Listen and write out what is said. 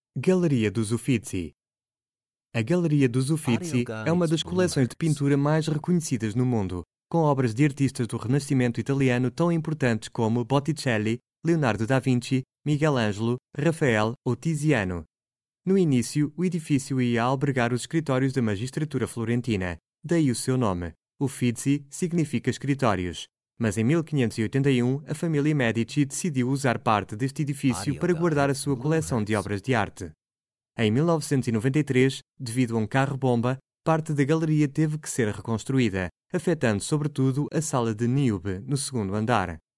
Galeria dos Uffizi. A Galeria dos Uffizi é uma das coleções de pintura mais reconhecidas no mundo, com obras de artistas do Renascimento italiano tão importantes como Botticelli, Leonardo da Vinci, Miguel Ângelo, Rafael ou Tiziano. No início, o edifício ia albergar os escritórios da magistratura florentina, daí o seu nome. Uffizi significa escritórios. Mas em 1581, a família Medici decidiu usar parte deste edifício para guardar a sua coleção de obras de arte. Em 1993, devido a um carro-bomba, parte da galeria teve que ser reconstruída, afetando sobretudo a sala de Niobe, no segundo andar.